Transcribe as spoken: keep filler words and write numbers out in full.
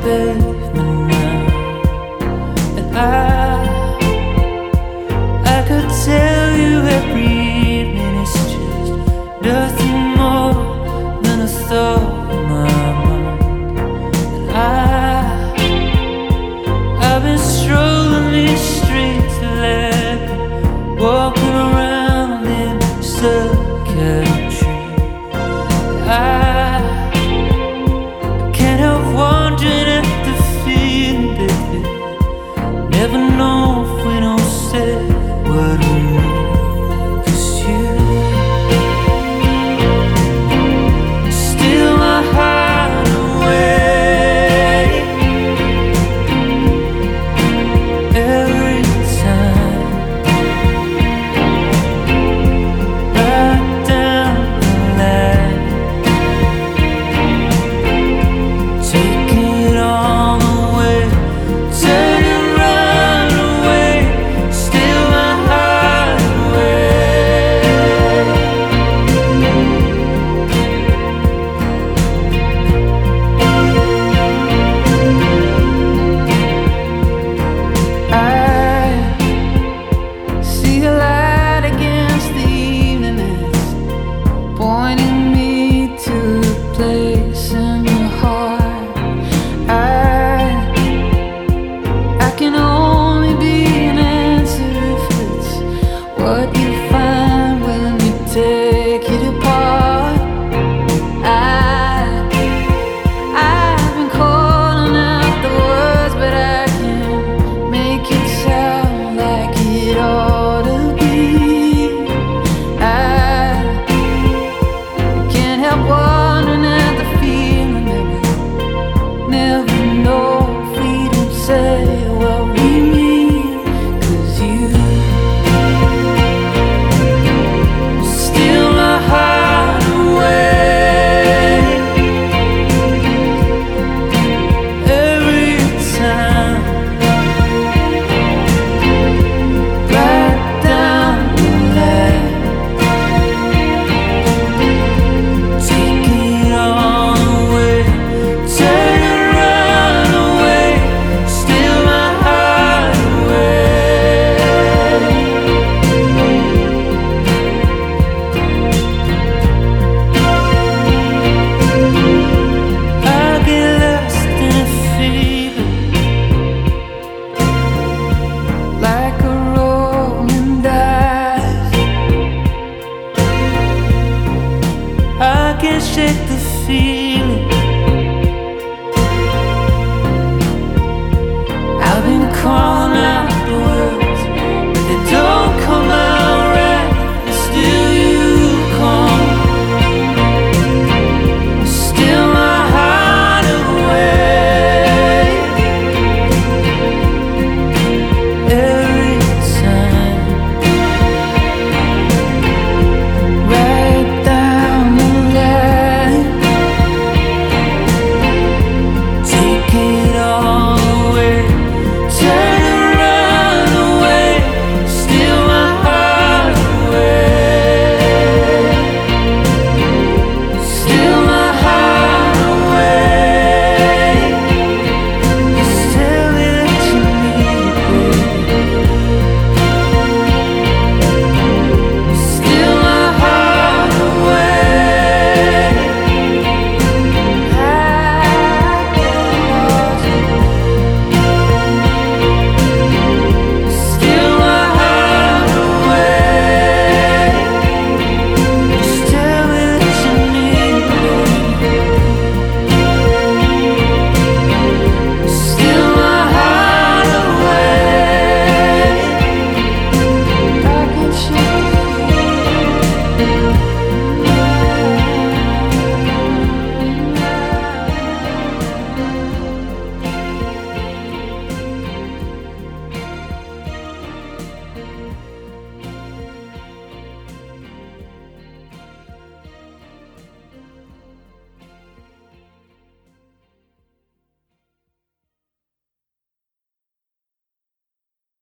pavement now, and I, I could tell you every evening it's just nothing more than a thought in my mind. And I, I've been strolling these streets like walking around in circuitry. I never know if we don't say what we mean, 'cause you steal my heart away every time, right down the line, taking it all away, turning pointing me to a place in your heart. I, I can only be an answer if it's what you find when you take it apart. I, I've been calling out the words, but I can't make it sound like it ought to be. I wondering at the feeling that we never know if we don't say